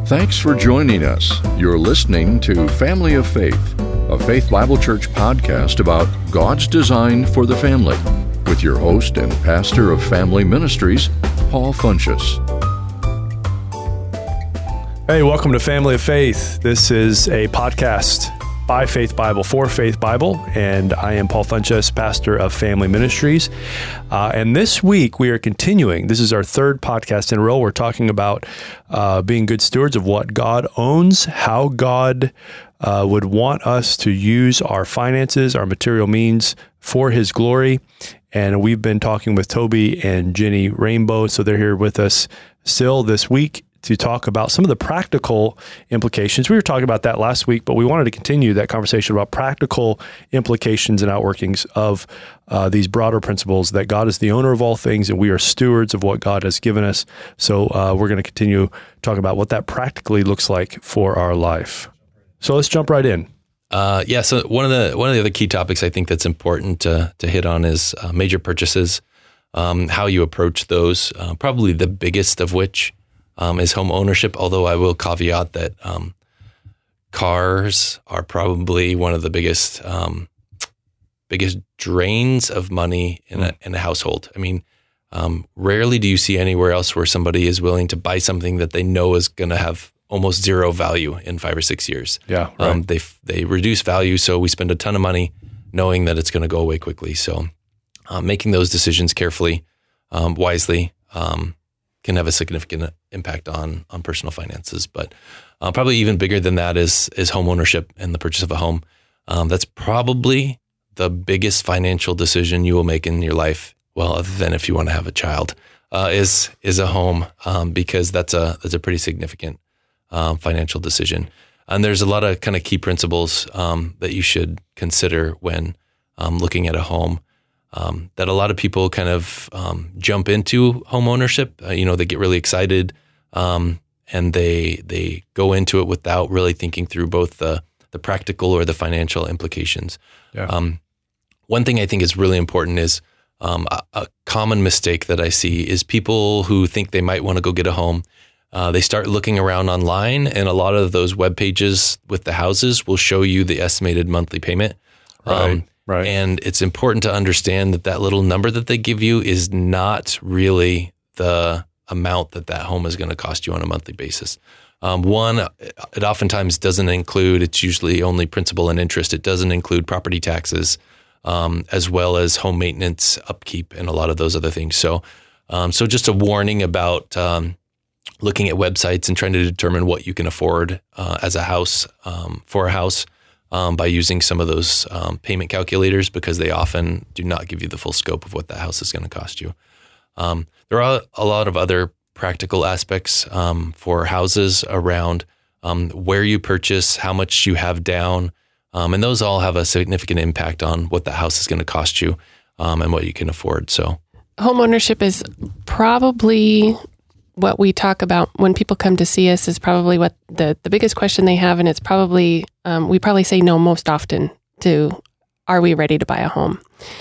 Thanks for joining us. You're listening to Family of Faith, a Faith Bible Church podcast about God's design for the family, with your host and pastor of Family Ministries, Paul Funchess. Hey, welcome to Family of Faith. This is a podcast by Faith Bible for Faith Bible, and I am Paul Funchess, pastor of Family Ministries. And this week we are continuing. This is our third podcast in a row. We're talking about being good stewards of what God owns, how God would want us to use our finances, our material means for His glory. And we've been talking with Toby and Jenny Rainbow, so they're here with us still this week to talk about some of the practical implications. We were talking about that last week, but we wanted to continue that conversation about practical implications and outworkings of these broader principles that God is the owner of all things and we are stewards of what God has given us. So we're going to continue talking about what that practically looks like for our life. So let's jump right in. So one of the other key topics I think that's important to hit on is major purchases, how you approach those, probably the biggest of which is home ownership, although I will caveat that cars are probably one of the biggest drains of money in a household. I mean, rarely do you see anywhere else where somebody is willing to buy something that they know is going to have almost zero value in 5 or 6 years. Yeah, right. They reduce value, so we spend a ton of money knowing that it's going to go away quickly. So making those decisions carefully, wisely, can have a significant impact on personal finances. But probably even bigger than that is home ownership and the purchase of a home. That's probably the biggest financial decision you will make in your life. Well, other than if you want to have a child, is a home, because that's a pretty significant financial decision. And there's a lot of kind of key principles that you should consider when looking at a home. That a lot of people kind of jump into home ownership. They get really excited and they go into it without really thinking through both the practical or the financial implications. Yeah. One thing I think is really important is a common mistake that I see is people who think they might want to go get a home. They start looking around online, and a lot of those web pages with the houses will show you the estimated monthly payment. Right. And it's important to understand that little number that they give you is not really the amount that home is going to cost you on a monthly basis. It oftentimes doesn't include, it's usually only principal and interest. It doesn't include property taxes, as well as home maintenance, upkeep, and a lot of those other things. So just a warning about looking at websites and trying to determine what you can afford as a house, for a house. By using some of those payment calculators, because they often do not give you the full scope of what the house is going to cost you. There are a lot of other practical aspects for houses around where you purchase, how much you have down, and those all have a significant impact on what the house is going to cost you and what you can afford. So, home ownership is probably what we talk about when people come to see us, is probably what the biggest question they have. And it's probably, we probably say no most often to, are we ready to buy a home?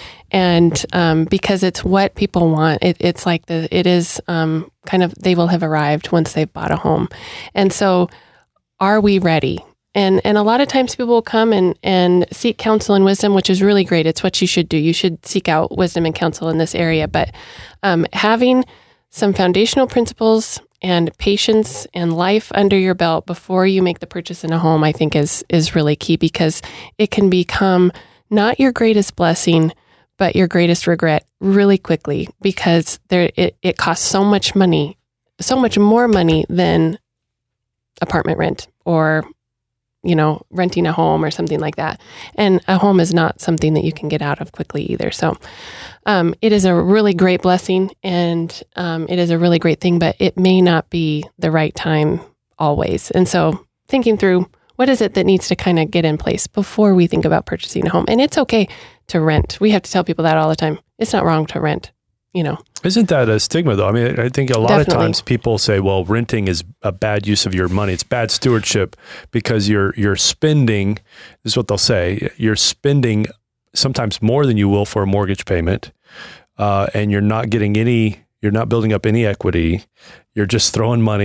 And because it's what people want. It's like it is kind of, they will have arrived once they've bought a home. And so are we ready? And a lot of times people will come and seek counsel and wisdom, which is really great. It's what you should do. You should seek out wisdom and counsel in this area. But having some foundational principles and patience and life under your belt before you make the purchase in a home, I think is really key, because it can become not your greatest blessing, but your greatest regret really quickly, because it costs so much money, so much more money than apartment rent or renting a home or something like that. And a home is not something that you can get out of quickly either. So it is a really great blessing, and it is a really great thing, but it may not be the right time always. And so thinking through, what is it that needs to kind of get in place before we think about purchasing a home? And it's okay to rent. We have to tell people that all the time. It's not wrong to rent. Isn't that a stigma, though? I mean, I think a lot of times people say, well, renting is a bad use of your money. It's bad stewardship because you're spending, this is what they'll say, you're spending sometimes more than you will for a mortgage payment, and you're not building up any equity. You're just throwing money,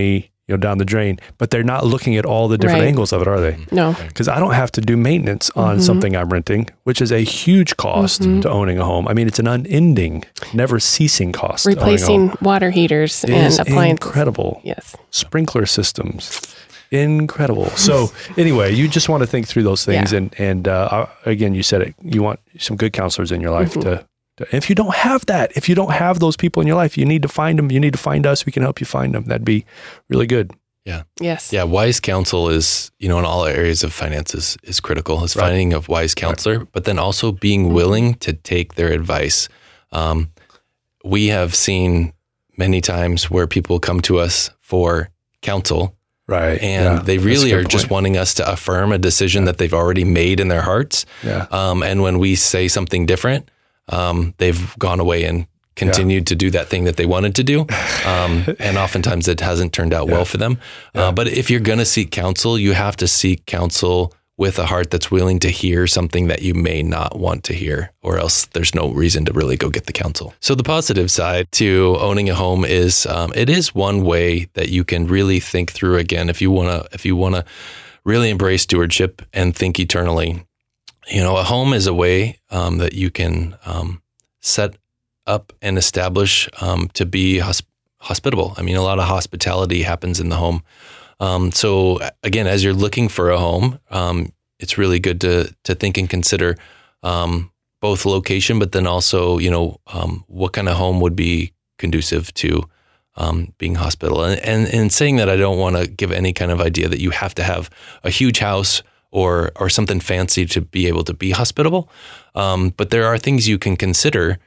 down the drain, but they're not looking at all the different Right. angles of it, are they? No. Because I don't have to do maintenance on something I'm renting, which is a huge cost to owning a home. I mean, it's an unending, never ceasing cost. to owning a home. Replacing water heaters It and is appliances. incredible. Yes. Sprinkler systems. Incredible. So anyway, you just want to think through those things. Yeah. And again, you said it, you want some good counselors in your life to if you don't have that, if you don't have those people in your life, you need to find them. You need to find us. We can help you find them. That'd be really good. Yeah. Yes. Yeah. Wise counsel is, in all areas of finances is critical. It's finding a wise counselor, but then also being willing to take their advice. We have seen many times where people come to us for counsel. Right. And they really are just wanting us to affirm a decision that they've already made in their hearts. Yeah. And when we say something different, they've gone away and continued to do that thing that they wanted to do. And oftentimes it hasn't turned out well for them. But if you're going to seek counsel, you have to seek counsel with a heart that's willing to hear something that you may not want to hear, or else there's no reason to really go get the counsel. So the positive side to owning a home is it is one way that you can really think through again. If you want to really embrace stewardship and think eternally, a home is a way that you can set up and establish to be hospitable. I mean, a lot of hospitality happens in the home. So again, as you're looking for a home, it's really good to think and consider both location, but then also, what kind of home would be conducive to being hospitable. And in saying that, I don't want to give any kind of idea that you have to have a huge house or something fancy to be able to be hospitable. But there are things you can consider.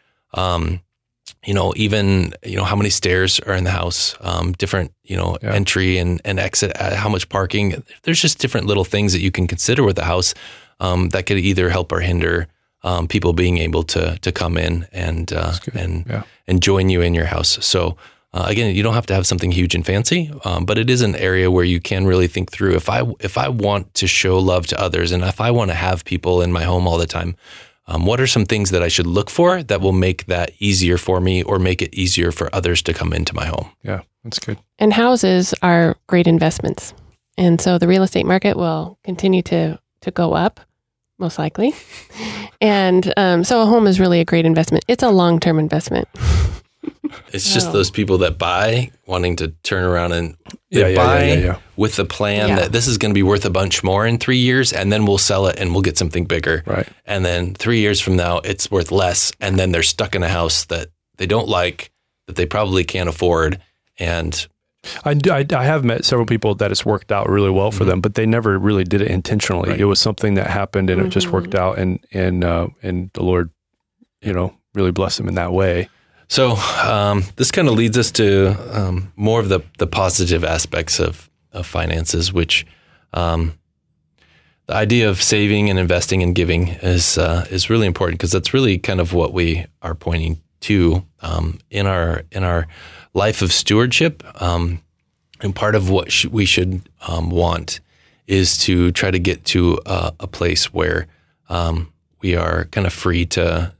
Even how many stairs are in the house, different, entry and exit, how much parking. There's just different little things that you can consider with the house that could either help or hinder people being able to come in and join you in your house. So again, you don't have to have something huge and fancy, but it is an area where you can really think through. If I want to show love to others, and if I want to have people in my home all the time, what are some things that I should look for that will make that easier for me or make it easier for others to come into my home? Yeah, that's good. And houses are great investments. And so the real estate market will continue to go up, most likely. And so a home is really a great investment. It's a long-term investment. It's just those people that buy wanting to turn around and buy with the plan that this is going to be worth a bunch more in 3 years, and then we'll sell it and we'll get something bigger. Right. And then 3 years from now, it's worth less. And then they're stuck in a house that they don't like, that they probably can't afford. And I have met several people that it's worked out really well for them, but they never really did it intentionally. Right. It was something that happened and it just worked out, and the Lord, really blessed them in that way. So this kind of leads us to more of the positive aspects of finances, which the idea of saving and investing and giving is really important, because that's really kind of what we are pointing to in our life of stewardship. And part of what we should want is to try to get to a place where we are kind of free to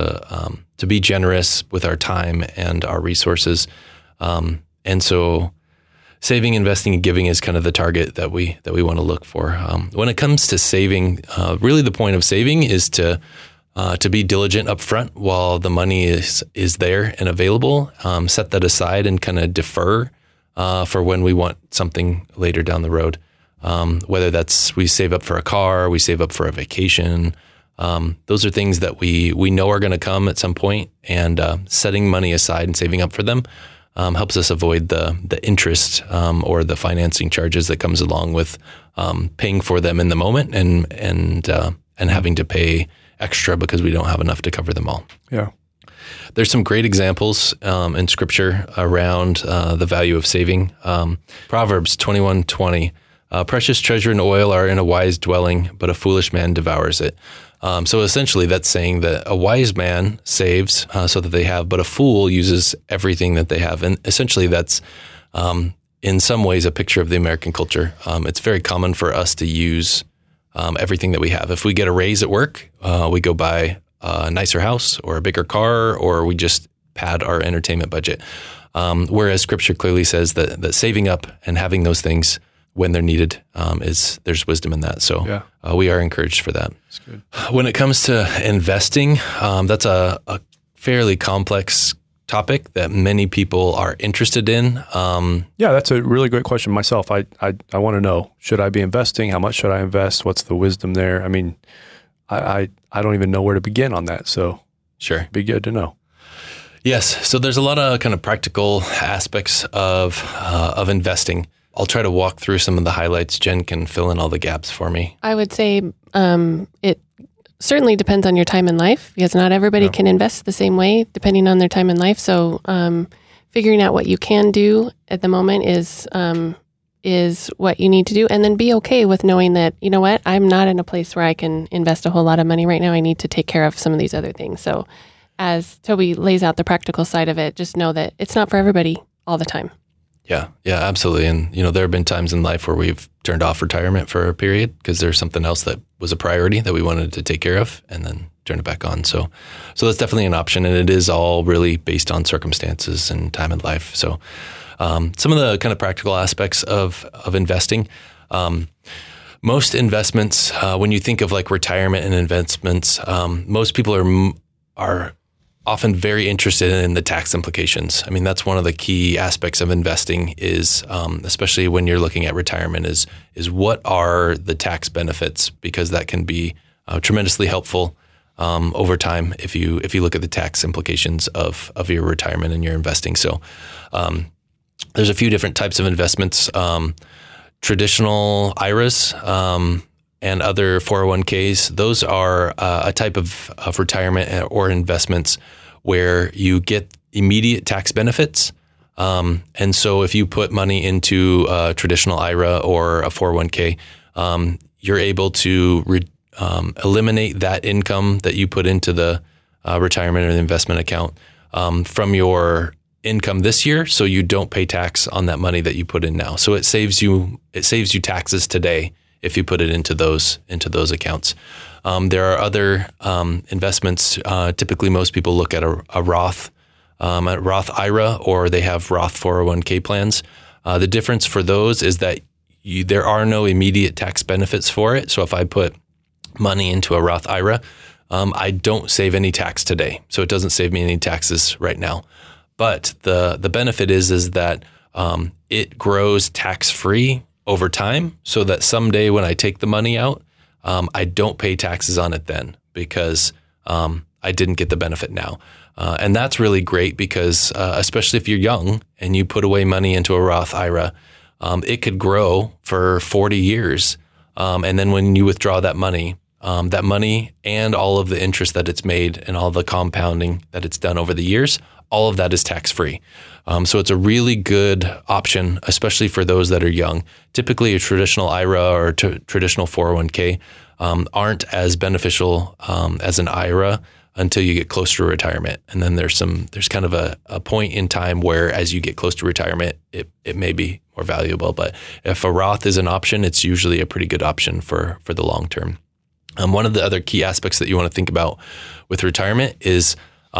be generous with our time and our resources. And so saving, investing, and giving is kind of the target that we want to look for. When it comes to saving, really the point of saving is to be diligent up front while the money is there and available. Set that aside and kind of defer for when we want something later down the road. Whether that's we save up for a car, we save up for a vacation. Those are things that we know are going to come at some point, and setting money aside and saving up for them helps us avoid the interest or the financing charges that comes along with paying for them in the moment and having to pay extra because we don't have enough to cover them all. Yeah. There's some great examples in Scripture around the value of saving. Proverbs 21:20, precious treasure and oil are in a wise dwelling, but a foolish man devours it. So essentially that's saying that a wise man saves so that they have, but a fool uses everything that they have. And essentially that's in some ways a picture of the American culture. It's very common for us to use everything that we have. If we get a raise at work, we go buy a nicer house or a bigger car, or we just pad our entertainment budget. Whereas Scripture clearly says that saving up and having those things when they're needed there's wisdom in that. So we are encouraged for that. That's good. When it comes to investing, that's a fairly complex topic that many people are interested in. Yeah, that's a really great question myself. I want to know, should I be investing? How much should I invest? What's the wisdom there? I mean, I don't even know where to begin on that. So sure, it'd be good to know. Yes. So there's a lot of kind of practical aspects of investing. I'll try to walk through some of the highlights. Jen can fill in all the gaps for me. I would say it certainly depends on your time in life, because not everybody can invest the same way depending on their time in life. So figuring out what you can do at the moment is what you need to do. And then be okay with knowing that, you know what, I'm not in a place where I can invest a whole lot of money right now. I need to take care of some of these other things. So as Toby lays out the practical side of it, just know that it's not for everybody all the time. Yeah, absolutely. And, there have been times in life where we've turned off retirement for a period because there's something else that was a priority that we wanted to take care of and then turn it back on. So that's definitely an option. And it is all really based on circumstances and time in life. So some of the kind of practical aspects of investing, most investments, when you think of like retirement and investments, most people are often very interested in the tax implications. I mean, that's one of the key aspects of investing is, especially when you're looking at retirement, is what are the tax benefits? Because that can be tremendously helpful over time if you look at the tax implications of your retirement and your investing. So there's a few different types of investments, traditional IRAs and other 401ks. Those are a type of retirement or investments where you get immediate tax benefits. And so if you put money into a traditional IRA or a 401k, you're able to eliminate that income that you put into the retirement or the investment account from your income this year, so you don't pay tax on that money that you put in now. So it saves you taxes today if you put it into those accounts. There are other investments. Typically, most people look at a Roth IRA, or they have Roth 401k plans. The difference for those is that there are no immediate tax benefits for it. So if I put money into a Roth IRA, I don't save any tax today. So it doesn't save me any taxes right now. But the benefit is that it grows tax-free over time, so that someday when I take the money out, I don't pay taxes on it then because I didn't get the benefit now. And that's really great because especially if you're young and you put away money into a Roth IRA, it could grow for 40 years. And then when you withdraw that money and all of the interest that it's made and all the compounding that it's done over the years, all of that is tax-free. So it's a really good option, especially for those that are young. Typically, a traditional IRA or traditional 401k aren't as beneficial as an IRA until you get close to retirement. And then there's kind of a point in time where as you get close to retirement, it may be more valuable. But if a Roth is an option, it's usually a pretty good option for the long term. One of the other key aspects that you want to think about with retirement is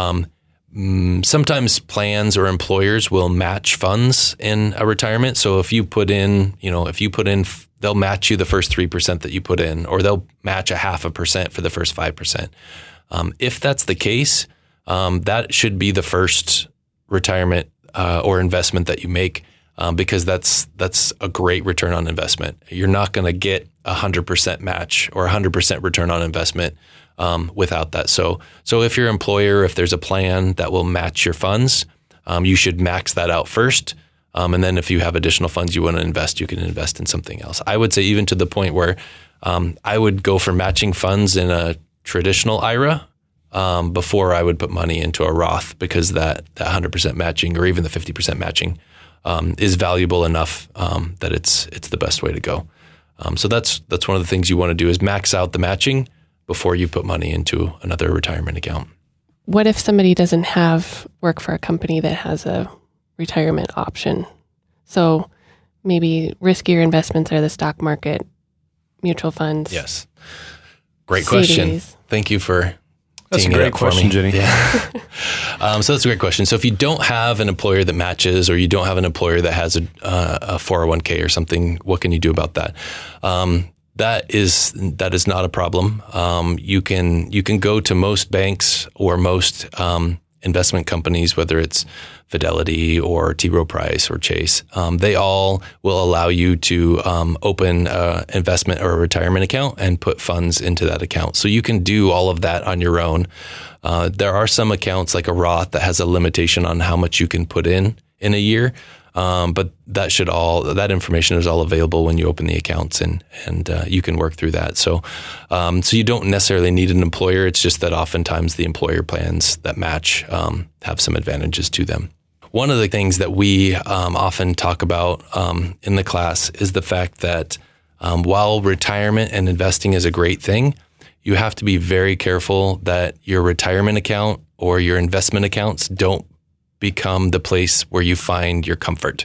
sometimes plans or employers will match funds in a retirement. So if you put in, they'll match you the first 3% that you put in, or they'll match 0.5% for the first 5%. If that's the case, that should be the first retirement or investment that you make, because that's a great return on investment. You're not going to get 100% match or 100% return on investment without that. So if your employer, if there's a plan that will match your funds, you should max that out first. And then if you have additional funds you want to invest, you can invest in something else. I would say even to the point where I would go for matching funds in a traditional IRA before I would put money into a Roth, because that 100% matching or even the 50% matching is valuable enough that it's the best way to go. So that's one of the things you want to do is max out the matching before you put money into another retirement account. What if somebody doesn't work for a company that has a retirement option? So maybe riskier investments are the stock market, mutual funds. Yes. Great question. CDs. Thank you for That's a teeing it great up for question, me. Jenny. Yeah. So that's a great question. So if you don't have an employer that matches, or you don't have an employer that has a 401k or something, what can you do about that? That is not a problem. You can go to most banks or most investment companies, whether it's Fidelity or T. Rowe Price or Chase. They all will allow you to open an investment or a retirement account and put funds into that account. So you can do all of that on your own. There are some accounts like a Roth that has a limitation on how much you can put in a year. But that information is all available when you open the accounts, and you can work through that. So you don't necessarily need an employer. It's just that oftentimes the employer plans that match have some advantages to them. One of the things that we often talk about in the class is the fact that while retirement and investing is a great thing, you have to be very careful that your retirement account or your investment accounts don't become the place where you find your comfort,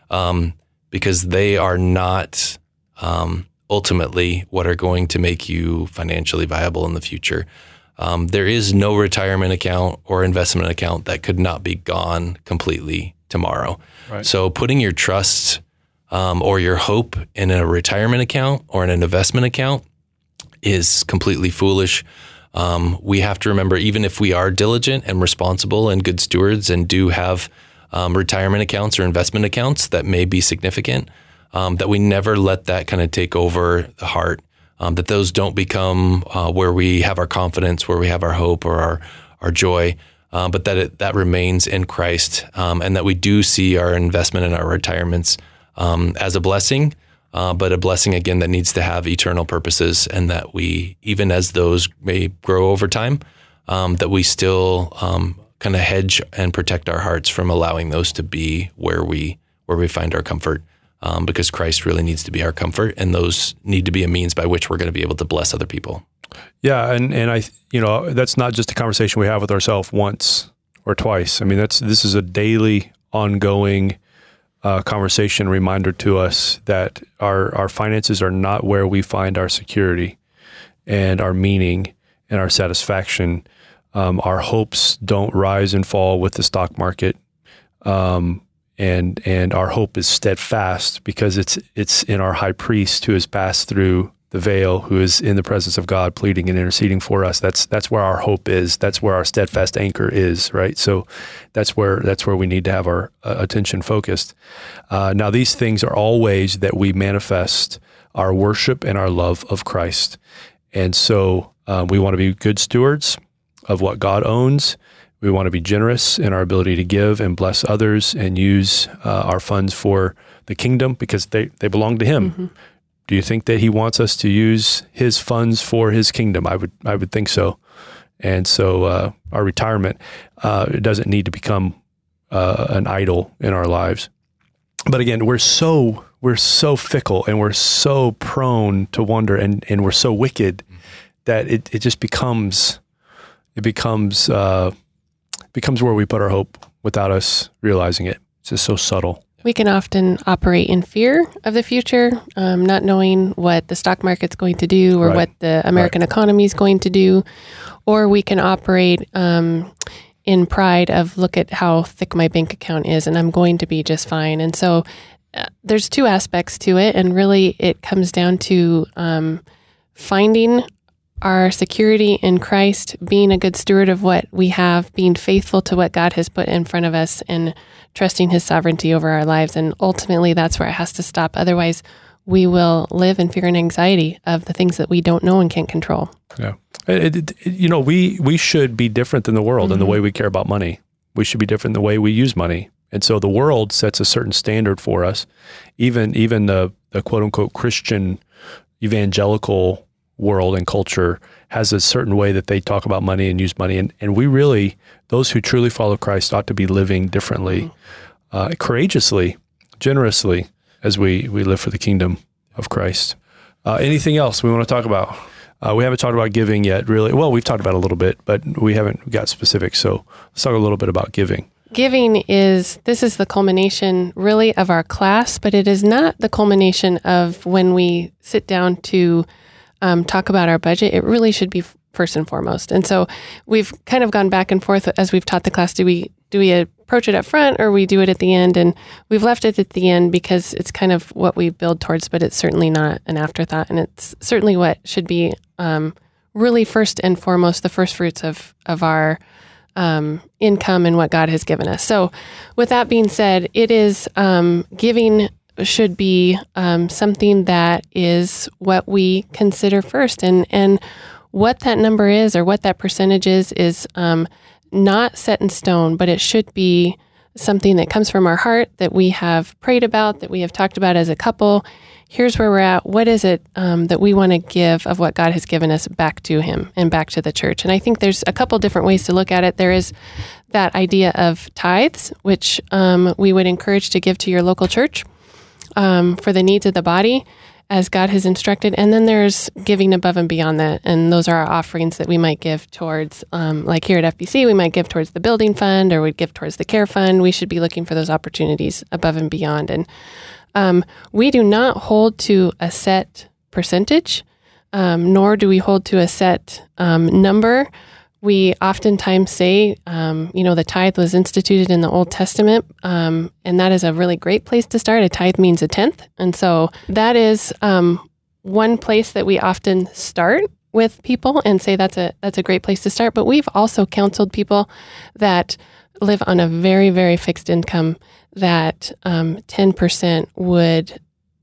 because they are not ultimately what are going to make you financially viable in the future. There is no retirement account or investment account that could not be gone completely tomorrow. Right. So putting your trust or your hope in a retirement account or in an investment account is completely foolish. We have to remember, even if we are diligent and responsible and good stewards and do have retirement accounts or investment accounts that may be significant, that we never let that kind of take over the heart, that those don't become where we have our confidence, where we have our hope or our joy, but that remains in Christ, and that we do see our investment and our retirements as a blessing, but a blessing, again, that needs to have eternal purposes, and that we, even as those may grow over time, that we still kind of hedge and protect our hearts from allowing those to be where we find our comfort, because Christ really needs to be our comfort, and those need to be a means by which we're going to be able to bless other people. Yeah, and I, that's not just a conversation we have with ourselves once or twice. I mean, this is a daily, ongoing conversation, reminder to us that our finances are not where we find our security and our meaning and our satisfaction. Our hopes don't rise and fall with the stock market, and our hope is steadfast because it's in our high priest who has passed through the veil, who is in the presence of God, pleading and interceding for us. That's where our hope is. That's where our steadfast anchor is, right? So that's where we need to have our attention focused. Now, these things are all ways that we manifest our worship and our love of Christ. And so we want to be good stewards of what God owns. We want to be generous in our ability to give and bless others and use our funds for the kingdom because they belong to Him. Mm-hmm. Do you think that He wants us to use His funds for His kingdom? I would think so. And so our retirement, it doesn't need to become an idol in our lives. But again, we're so fickle and we're so prone to wander and we're so wicked that it just becomes where we put our hope without us realizing it. It's just so subtle. We can often operate in fear of the future, not knowing what the stock market's going to do or what the American economy is going to do. Or we can operate in pride of, look at how thick my bank account is and I'm going to be just fine. And so there's two aspects to it. And really it comes down to finding our security in Christ, being a good steward of what we have, being faithful to what God has put in front of us, and trusting His sovereignty over our lives. And ultimately, that's where it has to stop. Otherwise, we will live in fear and anxiety of the things that we don't know and can't control. Yeah. We should be different than the world in the way we care about money. We should be different in the way we use money. And so the world sets a certain standard for us. Even the quote unquote Christian evangelical world and culture has a certain way that they talk about money and use money. And we really, those who truly follow Christ ought to be living differently, courageously, generously, as we live for the kingdom of Christ. Anything else we want to talk about? We haven't talked about giving yet, really. Well, we've talked about it a little bit, but we haven't got specific. So let's talk a little bit about giving. Giving this is the culmination really of our class, but it is not the culmination of when we sit down to talk about our budget. It really should be first and foremost. And so we've kind of gone back and forth as we've taught the class. Do we approach it up front or we do it at the end? And we've left it at the end because it's kind of what we build towards, but it's certainly not an afterthought. And it's certainly what should be really first and foremost, the first fruits of our income and what God has given us. So with that being said, it is giving should be something that is what we consider first. And what that number is or what that percentage is not set in stone, but it should be something that comes from our heart, that we have prayed about, that we have talked about as a couple. Here's where we're at. What is it that we want to give of what God has given us back to Him and back to the church? And I think there's a couple different ways to look at it. There is that idea of tithes, which we would encourage to give to your local church for the needs of the body as God has instructed. And then there's giving above and beyond that. And those are our offerings that we might give towards, like here at FBC, we might give towards the building fund or we'd give towards the care fund. We should be looking for those opportunities above and beyond. And we do not hold to a set percentage, nor do we hold to a set number. We oftentimes say, the tithe was instituted in the Old Testament, and that is a really great place to start. A tithe means a tenth. And so that is one place that we often start with people and say that's a great place to start. But we've also counseled people that live on a very, very fixed income that 10% would,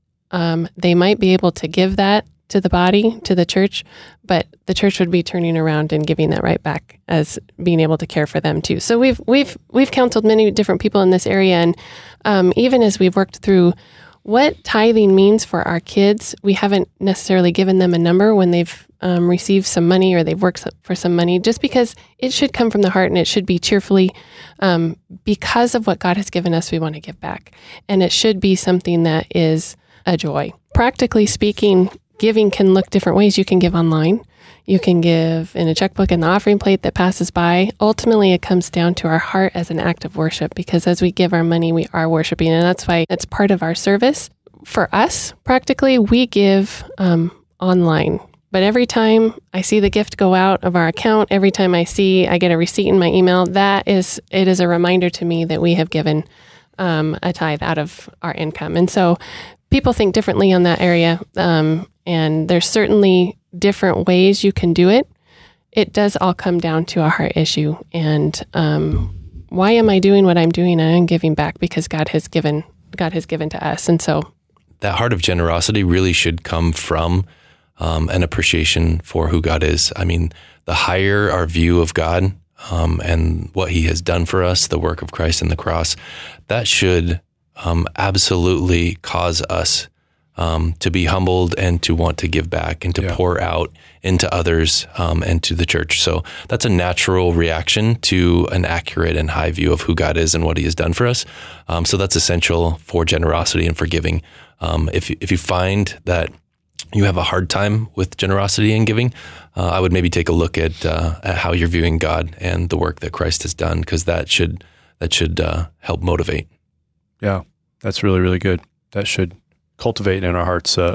they might be able to give that to the body, to the church, but the church would be turning around and giving that right back as being able to care for them too. So we've counseled many different people in this area, and even as we've worked through what tithing means for our kids, we haven't necessarily given them a number when they've received some money or they've worked for some money, just because it should come from the heart and it should be cheerfully because of what God has given us. We want to give back, and it should be something that is a joy. Practically speaking, giving can look different ways. You can give online. You can give in a checkbook and the offering plate that passes by. Ultimately, it comes down to our heart as an act of worship, because as we give our money, we are worshiping. And that's why it's part of our service. For us, practically, we give online. But every time I see the gift go out of our account, every time I get a receipt in my email, it is a reminder to me that we have given a tithe out of our income. And so people think differently on that area. And there's certainly different ways you can do it. It does all come down to a heart issue. And why am I doing what I'm doing? I am giving back because God has given to us. And so that heart of generosity really should come from an appreciation for who God is. I mean, the higher our view of God and what He has done for us, the work of Christ and the cross, that should absolutely cause us to be humbled and to want to give back and to pour out into others and to the church. So that's a natural reaction to an accurate and high view of who God is and what He has done for us. So that's essential for generosity and for giving. If you find that you have a hard time with generosity and giving, I would maybe take a look at how you're viewing God and the work that Christ has done, because that should help motivate. Yeah, that's really, really good. That should cultivate in our hearts a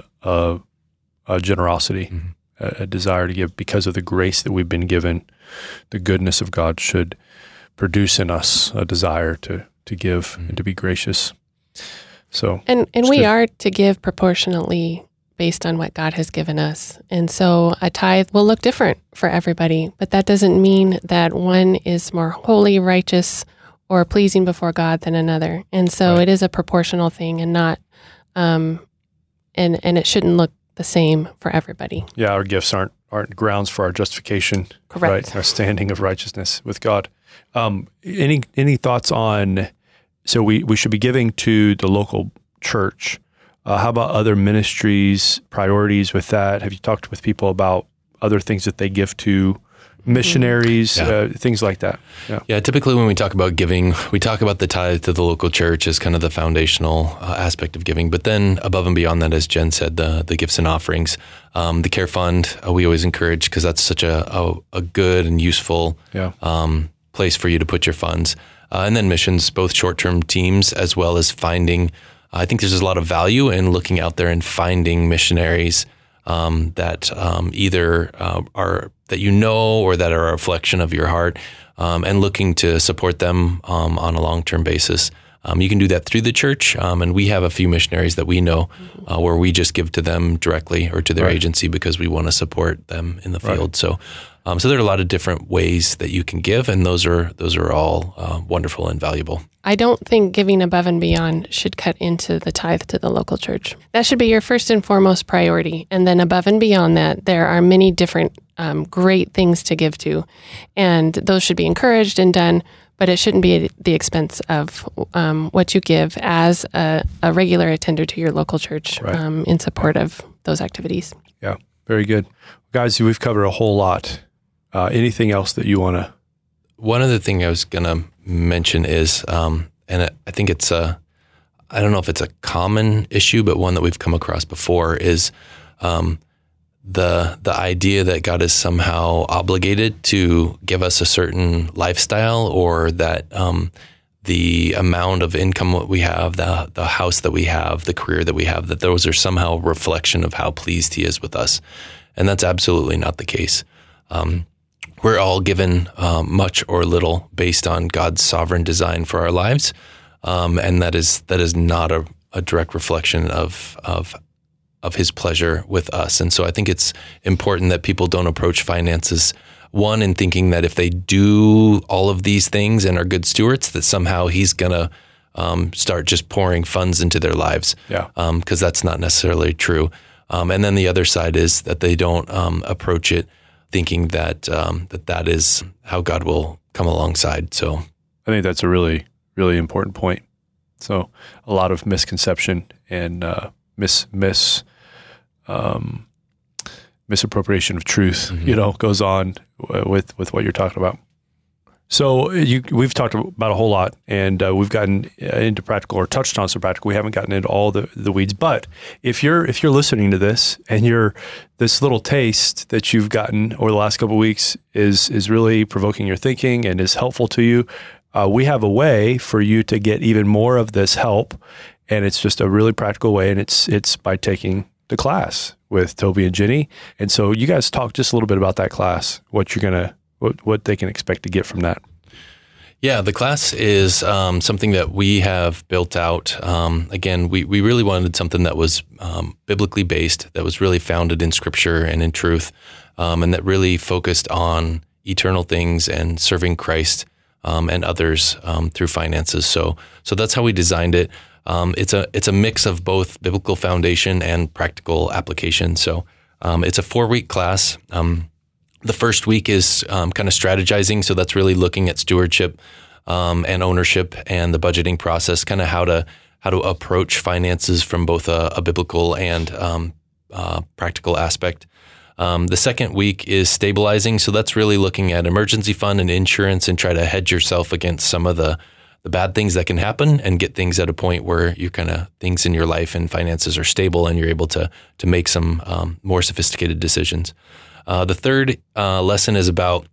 generosity, a desire to give because of the grace that we've been given. The goodness of God should produce in us a desire to give and to be gracious. So, and we are to give proportionately based on what God has given us. And so a tithe will look different for everybody, but that doesn't mean that one is more holy, righteous, or pleasing before God than another. And so It is a proportional thing and not, and it shouldn't look the same for everybody. Yeah, our gifts aren't grounds for our justification. Correct. Right? Our standing of righteousness with God. Any thoughts on, so we should be giving to the local church. How about other ministries, priorities with that? Have you talked with people about other things that they give to, missionaries, things like that? Yeah, typically when we talk about giving, we talk about the tithe to the local church as kind of the foundational aspect of giving. But then above and beyond that, as Jen said, the gifts and offerings, the care fund, we always encourage, because that's such a good and useful place for you to put your funds. And then missions, both short-term teams as well as finding. I think there's a lot of value in looking out there and finding missionaries that either are you know or that are a reflection of your heart, and looking to support them on a long-term basis. You can do that through the church, and we have a few missionaries that we know where we just give to them directly or to their agency because we want to support them in the field. So there are a lot of different ways that you can give, and those are all wonderful and valuable. I don't think giving above and beyond should cut into the tithe to the local church. That should be your first and foremost priority. And then above and beyond that, there are many different great things to give to, and those should be encouraged and done, but it shouldn't be at the expense of what you give as a regular attender to your local church in support of those activities. Yeah, very good. Guys, we've covered a whole lot. Anything else that you want to? One other thing I was going to mention is, and I think it's I don't know if it's a common issue, but one that we've come across before is the idea that God is somehow obligated to give us a certain lifestyle, or that the amount of income that we have, the house that we have, the career that we have, that those are somehow a reflection of how pleased He is with us. And that's absolutely not the case. We're all given much or little based on God's sovereign design for our lives, and that is not a direct reflection of His pleasure with us. And so I think it's important that people don't approach finances, one, in thinking that if they do all of these things and are good stewards, that somehow He's gonna start just pouring funds into their lives. Yeah. Because that's not necessarily true. And then the other side is that they don't approach it thinking that that is how God will come alongside. So I think that's a really, really important point. So a lot of misconception and misappropriation of truth, goes on with what you're talking about. So we've talked about a whole lot, and we've gotten into practical, or touched on some practical. We haven't gotten into all the weeds. But if you're listening to this and this little taste that you've gotten over the last couple of weeks is really provoking your thinking and is helpful to you, we have a way for you to get even more of this help, and it's just a really practical way, and it's by taking the class with Toby and Jenny. And so you guys talk just a little bit about that class, what they can expect to get from that. Yeah, the class is something that we have built out. Again, we really wanted something that was biblically based, that was really founded in Scripture and in truth, and that really focused on eternal things and serving Christ and others through finances. So that's how we designed it. It's a mix of both biblical foundation and practical application. So it's a 4-week class. The first week is kind of strategizing. So that's really looking at stewardship and ownership and the budgeting process, kind of how to approach finances from both a biblical and practical aspect. The second week is stabilizing. So that's really looking at emergency fund and insurance and try to hedge yourself against some of the bad things that can happen and get things at a point where you things in your life and finances are stable and you're able to make some more sophisticated decisions. The third lesson is about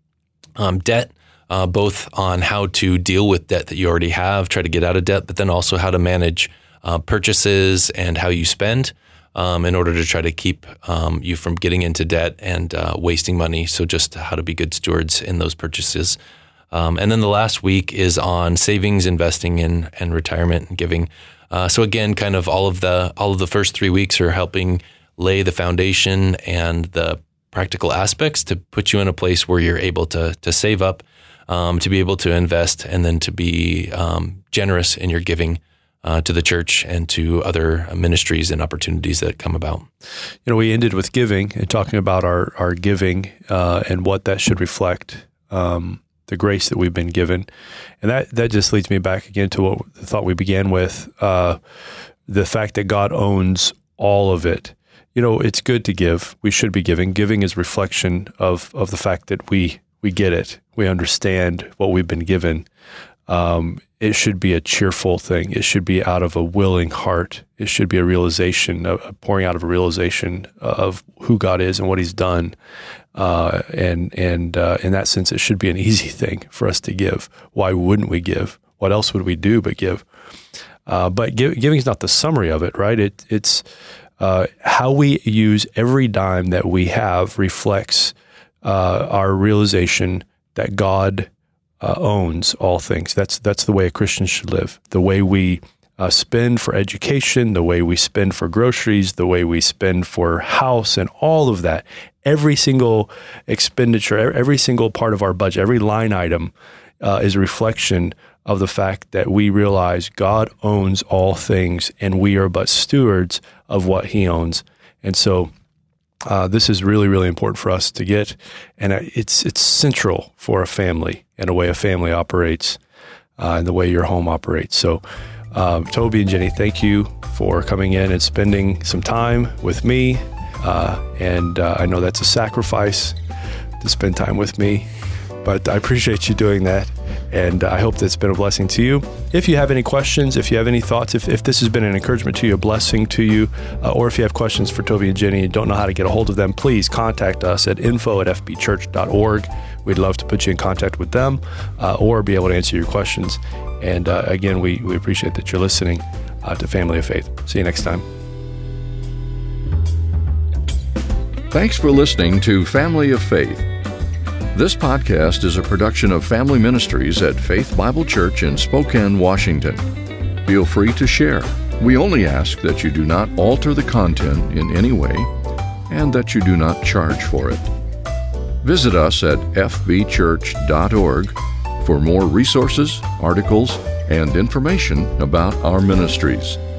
debt, both on how to deal with debt that you already have, try to get out of debt, but then also how to manage purchases and how you spend in order to try to keep you from getting into debt and wasting money. So just how to be good stewards in those purchases. And then the last week is on savings, investing, and retirement and giving. So again, kind of all of the first 3 weeks are helping lay the foundation and the practical aspects to put you in a place where you're able to save up, to be able to invest, and then to be generous in your giving to the church and to other ministries and opportunities that come about. We ended with giving and talking about our giving and what that should reflect, the grace that we've been given. And that just leads me back again to what the thought we began with, the fact that God owns all of it. It's good to give. We should be giving. Giving is reflection of the fact that we get it. We understand what we've been given. It should be a cheerful thing. It should be out of a willing heart. It should be a realization, a pouring out of a realization of who God is and what He's done. And in that sense, it should be an easy thing for us to give. Why wouldn't we give? What else would we do but give? But giving is not the summary of it, right? It's how we use every dime that we have reflects our realization that God owns all things. That's the way a Christian should live. The way we spend for education, the way we spend for groceries, the way we spend for house, and all of that. Every single expenditure, every single part of our budget, every line item is a reflection of the fact that we realize God owns all things, and we are but stewards of what He owns. And so this is really, really important for us to get, and it's central for a family and the way a family operates and the way your home operates. So Toby and Jenny, thank you for coming in and spending some time with me. And I know that's a sacrifice to spend time with me, but I appreciate you doing that. And I hope that's been a blessing to you. If you have any questions, if you have any thoughts, if this has been an encouragement to you, a blessing to you, or if you have questions for Toby and Jenny and don't know how to get a hold of them, please contact us at info@fbchurch.org. We'd love to put you in contact with them or be able to answer your questions. And again, we appreciate that you're listening to Family of Faith. See you next time. Thanks for listening to Family of Faith. This podcast is a production of Family Ministries at Faith Bible Church in Spokane, Washington. Feel free to share. We only ask that you do not alter the content in any way and that you do not charge for it. Visit us at fbchurch.org for more resources, articles, and information about our ministries.